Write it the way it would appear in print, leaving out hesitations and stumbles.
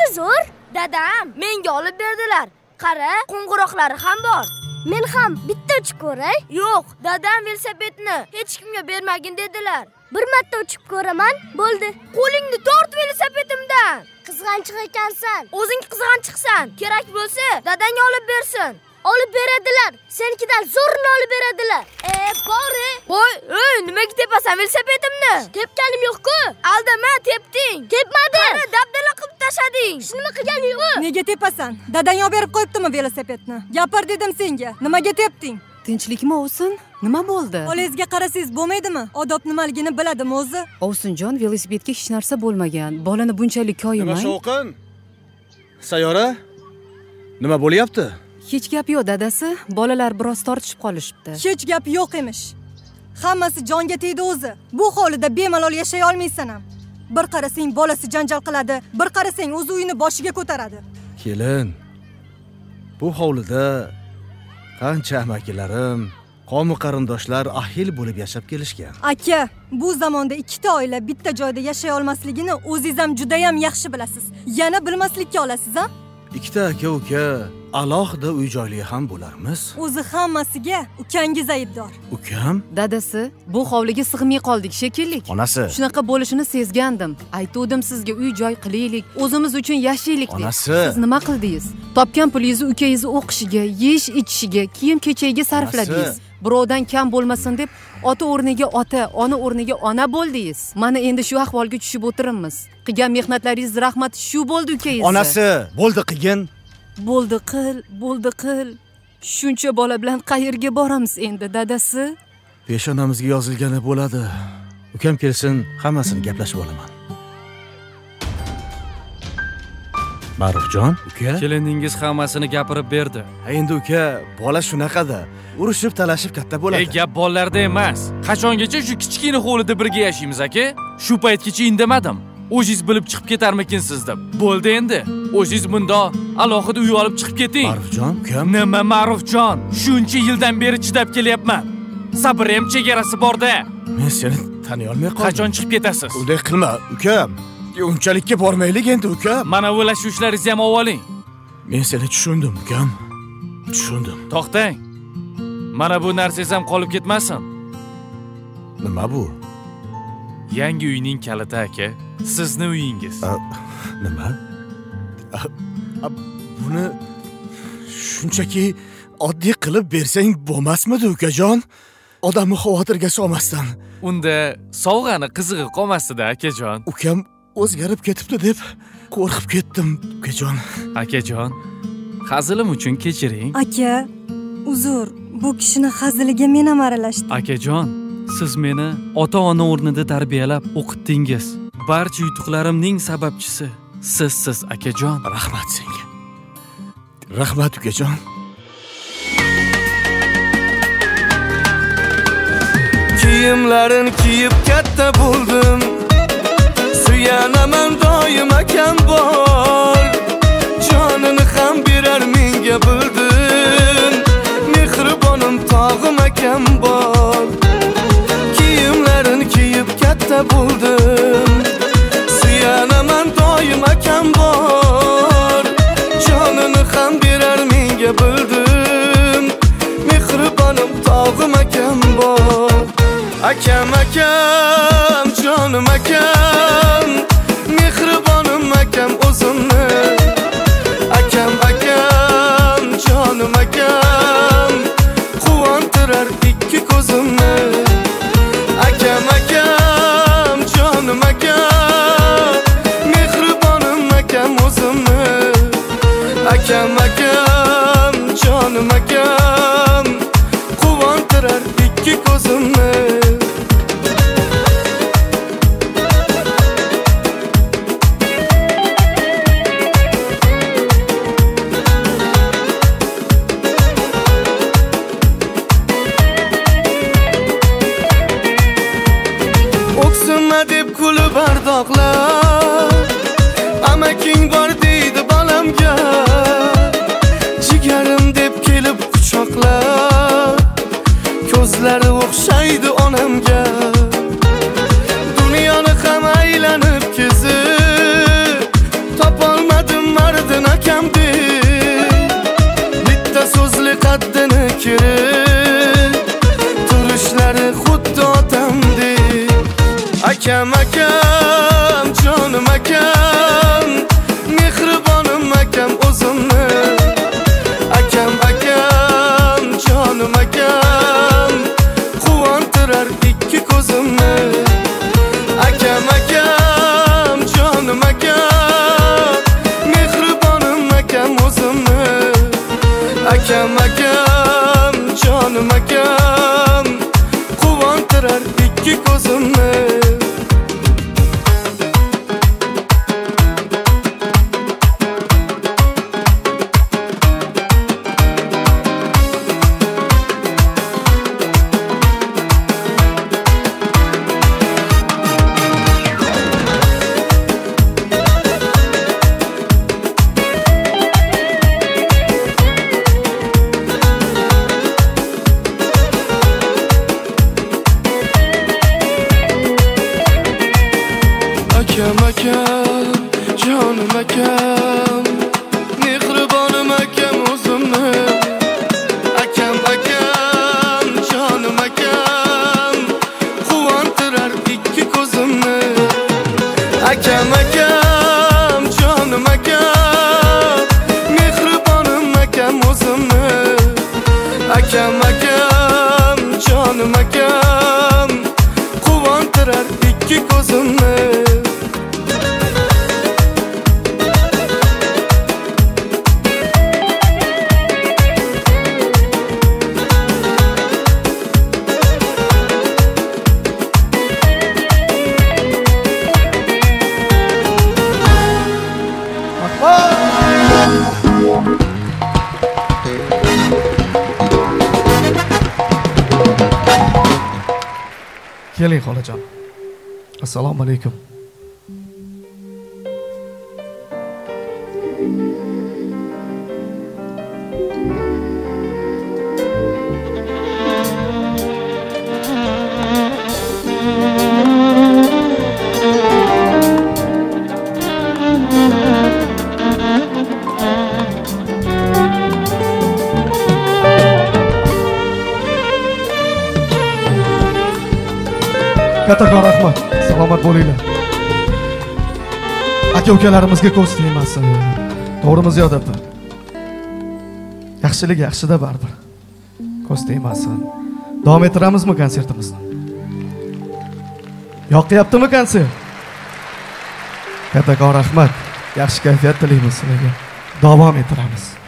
shuncha zo'r? Dadam menga olib berdilar. Qara, qo'ng'iroqlari ham bor. Men ham bitta uchib ko'ray. Yo'q, dadam velosipedni hech kimga bermagin dedilar. Bir marta uchib ko'raman, bo'ldi. Qo'lingni tort velosipedimdan. Qizg'anchiq ekansan. O'zing qizg'anchiqsan. Kerak bo'lsa, dadang olib bersin. Olib beradilar. Senikidan zo'rini olib beradilar. Bori. Voy, nimaga tepasan velosipedimni? Tepganim yo'q-ku. Aldama, tepding. Tepmadim. Qara, dabdala qilib tashlading. Nima qilganing yo'q? Nega tepasan? Dadang olib berib qo'yibdimi velosipedni? Gapir dedim senga. Nimaga tepding? Tinchlikmi Ovsin? Nima bo'ldi? Bolangizga qarasangiz bo'lmaydimi? Odob nimaligini biladimi o'zi? Ovsinjon, velosipedga hech narsa bo'lmagan. Bolani bunchalik koyimang. Nima Shovqin? Sayyora? Nima bo'lyapti? Hech gap yo'q dadasi. Bolalar biroz tortishib qolishibdi. Hech gap yo'q emish. Hammasi jonga tegdi o'zi. Bu hovlida bemalol yashay olmaysan ham. Bir qarasang bolasi janjal qiladi, bir qarasang o'z uyini boshiga ko'taradi. Kelin. Bu hovlida qancha amakilarim, qo'mi qarindoshlar ahil bo'lib yashab kelishgan. Aka, bu zamonda ikkita oila bitta joyda yashay olmasligini o'zingiz ham juda ham yaxshi bilasiz. Yana bilmaslikka olasiz, ha? Ikkita aka-uka alohida uy-joyli ham bo'larmiz. O'zi hammasiga ukangiz aybdor. Ukam? Dadasi, bu hovliga sig'may qoldik shekilli. Onasi. Shunaqa bo'lishini sezgandim. Aytuvdim sizga uy-joy qilaylik, o'zimiz uchun yashaylik deb. Onasi. Siz nima qildingiz? Topgan pulingizni ukangizni o'qishiga, yeyish-ichishiga, kiyim-kechagiga sarfladingiz. Birovdan kam bo'lmasin deb ota o'rniga ota, ona o'rniga ona bo'ldingiz. Mana endi shu ahvolga tushib o'tiribmiz. Qilgan mehnatlaringiz rahmati shu bo'ldi ukangiz. Onasi, bo'ldi qilgin. Bo'ldi qil. Shuncha bola bilan qayerga boramiz endi dadasi? Peshonamizga yozilgani bo'ladi. Ukam kelsin, hammasini gaplashib olaman. Ma'rufjon, uka? Keliningiz hammasini gapirib berdi. Endi uka, bola shunaqada. Urushib, talashib katta bo'ladi. Gap bolalarda emas. Qachongacha shu kichkina hovlida birga yashaymiz, aka? Shu paytgacha indamadim. O'zingiz bilib chiqib ketarmikinsiz deb. Bo'ldi endi. O'zingiz bunda alohida uy olib chiqib keting. Ma'rufjon, ukam. Nima Ma'rufjon? Shuncha yildan beri chidab kelyapman. Sabr ham chegarasi bor-da. Men seni taniy olmay qoldim. Qachon chiqib ketasiz? Unday qilma, ukam. Unchalikka bormaylik endi, ukam. Mana o'lashuvishlaringizni ham oling. Men seni tushundim, ukam. Tushundim. To'xtang. Mana bu narsangiz ham qolib ketmasin. Nima bu? Yangi uyning kaliti aka. Sizning uyingiz. Nima? Buni shunchaki oddiy qilib bersang bo'lmasmidi, ukajon? Odamni xavotirga solmasdan. Unda sovg'ani qizig'i qolmasdi-da, akajon. Ukam o'zgarib ketibdi deb qo'rqib ketdim, ukajon. Akajon, hazilim uchun kechiring. Aka, uzr, bu kishini haziliga men ham aralashdim. Akajon, siz meni ota-ona o'rnida tarbiyalab o'qitdingiz. Barcha yutuqlarimning sababchisi sizsiz, akajon. Rahmat senga. Rahmat, ukajon. Kiyimlarin kiyib katta bo'ldim. Suyanaman doim akam bor. Jonini ham berar menga bildim. Mehribonim tog'im akam bor. Kiyimlarin kiyib katta bo'ldim. Suyanaman doim akam bor. Jonini ham berar menga bildim. Mehribonim tog'im akam bor. Akam, jonim akam, mehribonim akam o'zimni. Akam, jonim akam, quvontirar ikki ko'zimni. Akam, jonim akam, mehribonim akam o'zimni. Akam, jonim akam, quvontirar ikki ko'zimni. Deb kulib bardoqlar, amaking bor deydi bolamga. Jigarim deb kelib quchoqlar, ko'zlari o'xshaydi onamga. Dunyoni ham aylanib kezib, topolmadim akam akam jonim akam mehribonim akam o'zimni akam akam jonim akam quvontirar ikki ko'zimni akam akam jonim akam mehribonim akam o'zimni akam akam jonim akam quvontirar ikki ko'zimni akam akam jonim akam mehribonim akam o'zimni akam akam jonim akam quvontirar ikki ko'zimni akam akam jonim akam mehribonim akam o'zimni akam akam jonim akam quvontirar ikki ko'zimni Keling xolajon. Assalomu alaykum. Kattakon rahmat. Salomat bo'linglar. Aka-ukalarimizga ko'z tegmasin. To'g'rimi Ziyod opa? Yaxshilik yaxshida baribir. Ko'z tegmasin. Davom ettiramizmi konsertimizni? Yoqyaptimi konsert? Kattakon rahmat. Yaxshi kayfiyat tilaymiz sizlarga. Davom ettiramiz.